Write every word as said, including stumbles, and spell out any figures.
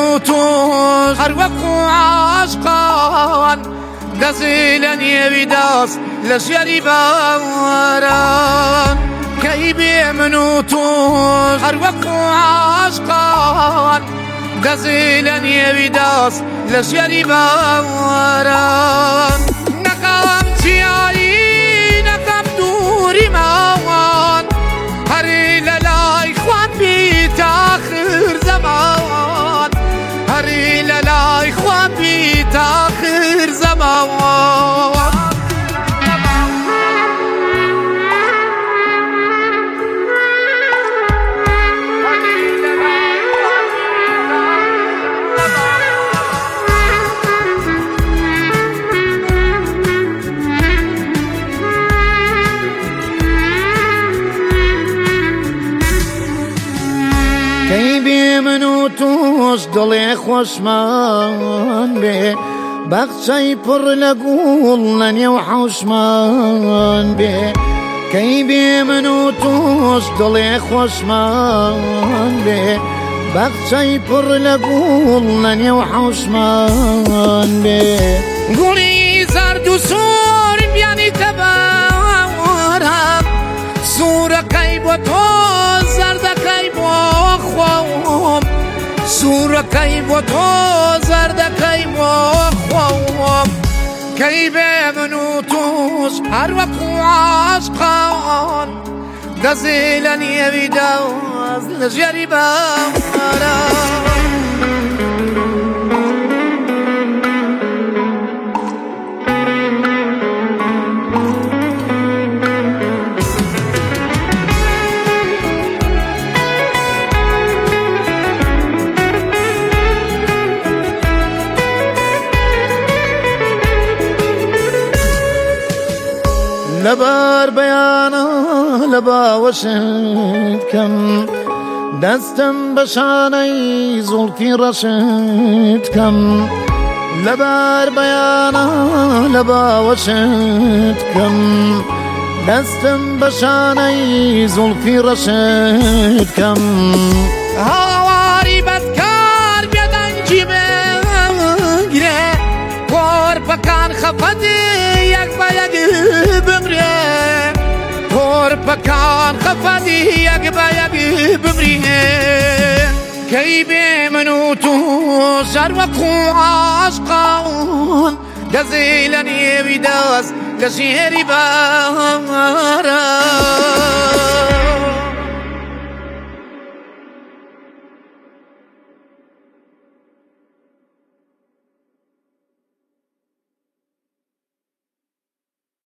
و توش هر وەکو عاشقان دەزی لە نێوی دەست لە ژێری باران کەی بێ من و توش هەر وەکو عاشقان دەزی لە نێوی دەست لە ژێری باران نەکەم چیایی نەکەم دووری ماوان هەری لە لای خوان بیت آخر زەمان هەری لە لای خوان بیت آخر زەمان کەی بێ من و توش دڵێ خۆشمان بێ بەخچەی پڕ لە گوڵ لە نێو حەوشمان بێ کەی بێ من و توش دڵێ خۆشمان بێ بەخچەی پڕ لە گوڵ لە نێو حەوشمان بێ گوڵی زەرد و سوور بیانیتە بەوارم سوورەکەی بۆ تۆ زەردەکەی بۆ خۆم سوورەکەی بۆ تۆ زەردەکەی بۆ خۆم کەی بێ من و توش هەر وەکو عاشقان دەزی لە نێوی دەست لە ژێری باران لەبار بەیانە لە باوەشت کەم دەستم بە شانەی زوڵفی ڕەشت کەم لەبار بەیانە لە باوەشت کەم دەستم بە شانەی زوڵفی ڕەشت کەم هاواری بەدکار بێدەنگی بگرێ گۆرپەکان خەفەتی یەک بە یەک بمرێ گۆرپەکان خەفەتی یەک بە یەک بمرێ کەی بێ من و توش هەر وەکو عاشقان دەزی لە نێوی دەست لە ژێری باران